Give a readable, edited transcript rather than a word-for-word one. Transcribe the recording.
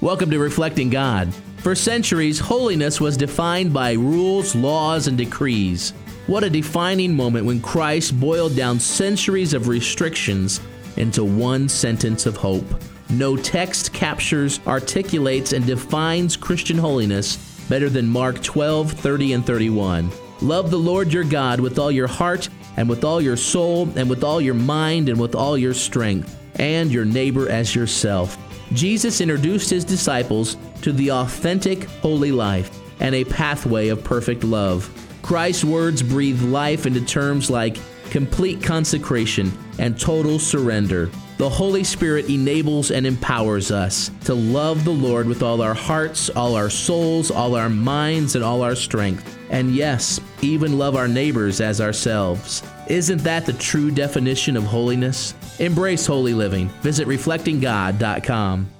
Welcome to Reflecting God. For centuries, holiness was defined by rules, laws, and decrees. What a defining moment when Christ boiled down centuries of restrictions into one sentence of hope. No text captures, articulates, and defines Christian holiness better than Mark 12:30 and 31. Love the Lord your God with all your heart, and with all your soul, and with all your mind, and with all your strength, and your neighbor as yourself. Jesus introduced his disciples to the authentic holy life and a pathway of perfect love. Christ's words breathe life into terms like complete consecration and total surrender. The Holy Spirit enables and empowers us to love the Lord with all our hearts, all our souls, all our minds, and all our strength. And yes, even love our neighbors as ourselves. Isn't that the true definition of holiness? Embrace holy living. Visit reflectinggod.com.